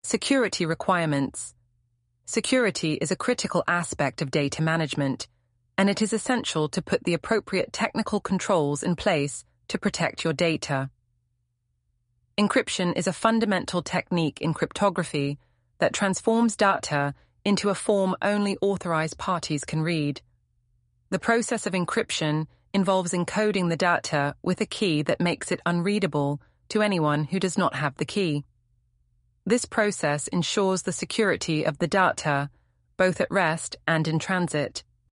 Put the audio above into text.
Security requirements. Security is a critical aspect of data management, and it is essential to put the appropriate technical controls in place to protect your data. Encryption is a fundamental technique in cryptography that transforms data into a form only authorized parties can read. The process of encryption involves encoding the data with a key that makes it unreadable to anyone who does not have the key. This process ensures the security of the data, both at rest and in transit.